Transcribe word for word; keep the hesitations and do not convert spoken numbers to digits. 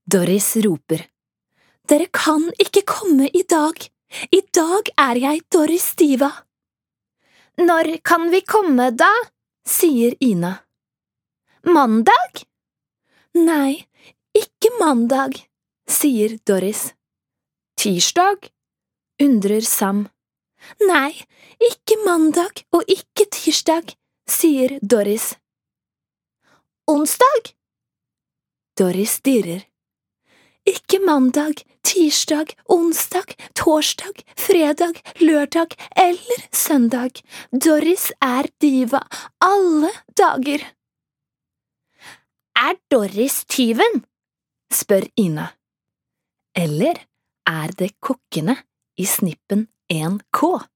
Doris roper. Dere kan ikke komme i dag. I dag er jeg Doris Diva. Når kan vi komme da? Sier Ina. Mandag? Nei, ikke mandag, sier Doris. Tirsdag? Undrer Sam. Nei, ikke mandag og ikke tirsdag, sier Doris. Onsdag? Doris dirrer. Ikke mandag, tirsdag, onsdag, torsdag, fredag, lørdag eller søndag. Doris er diva alle dager. Er Doris tyven? Spør Ina. Eller er det kokkene i Snippen en K?